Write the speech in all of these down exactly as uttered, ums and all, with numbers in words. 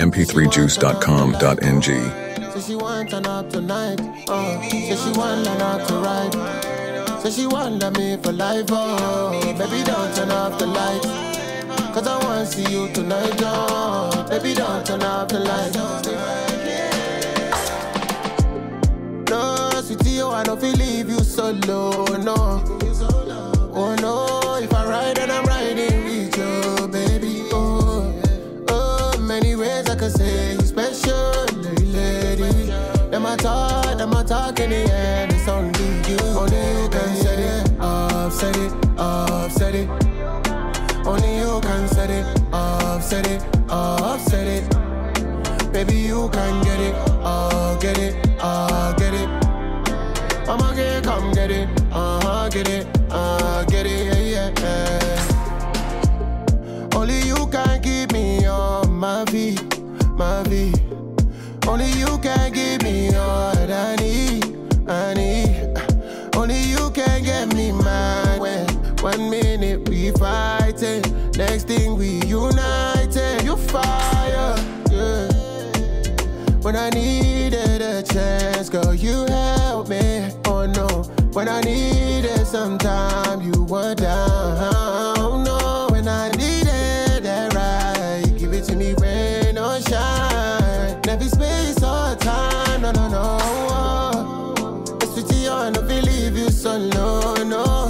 m p three juice dot com dot n g. Say she want turn up tonight. Uh, say she want learn how to ride. Say she want me for life. Oh, baby don't turn off the lights. Cause I want to see you tonight. Oh, baby don't turn off the lights. No, sweetie, oh, I don't feel leave you solo, no. Oh no, if I ride and I'm riding with you, baby. Oh, oh, many ways I could say you special, lady. Them I talk, them I talk in the end. It's only you, only you can set it, offset it, offset it. Only you can set it, offset it, offset it. Baby, you can get it, oh, get it, oh, get it. I'ma get, come get it, uh-huh, get it, uh, get it, yeah, yeah, yeah. Only you can keep me on my feet, my feet. Only you can give me all that I need, I need. Only you can get me mad when one minute we fighting, next thing we united. You fire, yeah. When I needed a chance, girl, you helped me. Oh no, when I needed some time, you were down. No, when I needed that right, you give it to me, rain or shine. Never space or time, no, no, no. It's pretty on, I believe you so low, no.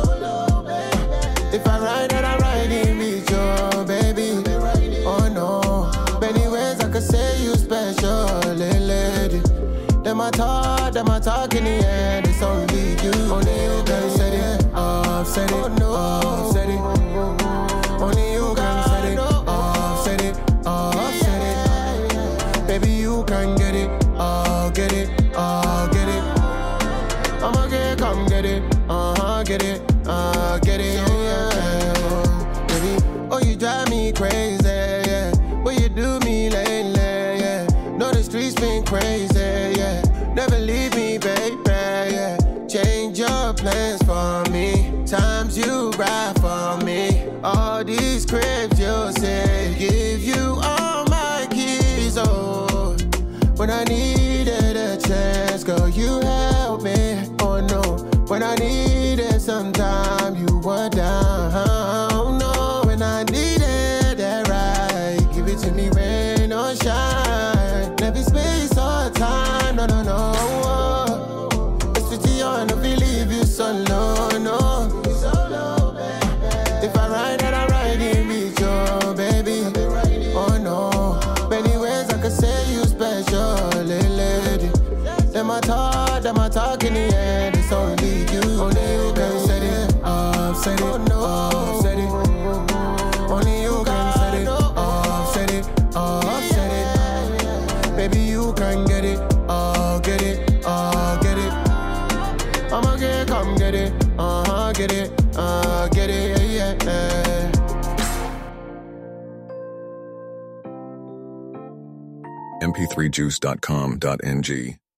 If I ride and I ride in with you, baby. Oh no, many ways I could say you special, lady. Them I talk, them I talk in the end. It's only you, only you can set it, offset it, offset it. Only you can set it, offset it, offset it. Baby, you can get it, oh, get it, oh, get it. I'ma get, come get it, uh-huh, get it, uh, get it, yeah, yeah. Baby, oh, you drive me crazy, yeah. What you do me lately, yeah. Know the streets been crazy, yeah. Never leave me, baby, yeah. Change your plans for me. Times you ride for me. All these cribs you say, give you all my keys, oh. When I needed a chance, girl, you helped me, oh no. When I needed some time, you were down, no. When I needed that right, give it to me, rain or shine. Never space or time, no, no, no. It's pretty on, I believe you so low, no. If I ride and I ride in with you, baby. Oh no, many ways I could say you special, lady. Them I talk, them I talk in the end. It's only you, only you can set it, offset it, offset it. Only you can set it, offset it, offset it. Baby, you can get it, oh, get it, oh, get it. I'ma get, come get it, uh-huh, get it, uh, get it, yeah, yeah. m p three juice dot com dot n g.